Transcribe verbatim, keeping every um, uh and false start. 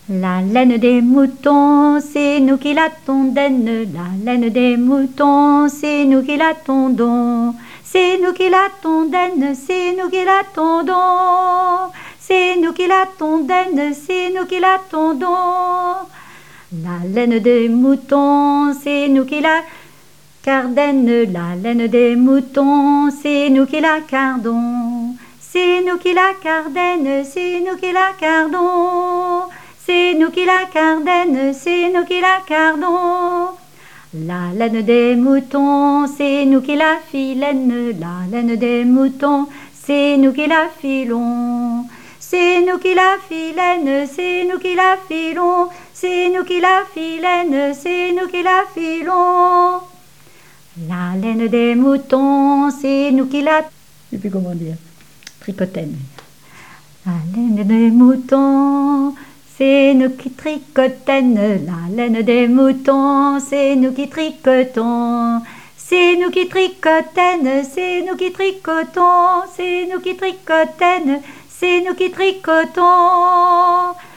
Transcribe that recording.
La laine des moutons, c'est nous qui la tondons. La laine des moutons, c'est nous qui la tondons. C'est nous qui la tondons, c'est nous qui la tondons. C'est nous qui la tondons, c'est nous qui la tondons. La laine des moutons, c'est nous qui la cardons. La laine des moutons, c'est nous qui la cardons. C'est nous qui la cardons, c'est nous qui la cardons. C'est nous qui la cardons, c'est nous qui la cardons. La laine des moutons, c'est nous qui la filons. La laine des moutons, c'est nous qui la filons. C'est nous qui la filons, c'est nous qui la filons. C'est nous qui la filons, c'est nous qui la filons. La laine des moutons, c'est nous qui la... Je sais plus comment dire. Tricotons. La laine des moutons... C'est nous qui tricotons, la laine des moutons, c'est nous qui tricotons. C'est nous qui tricotons, c'est nous qui tricotons, c'est nous qui tricotons, c'est nous qui tricotons.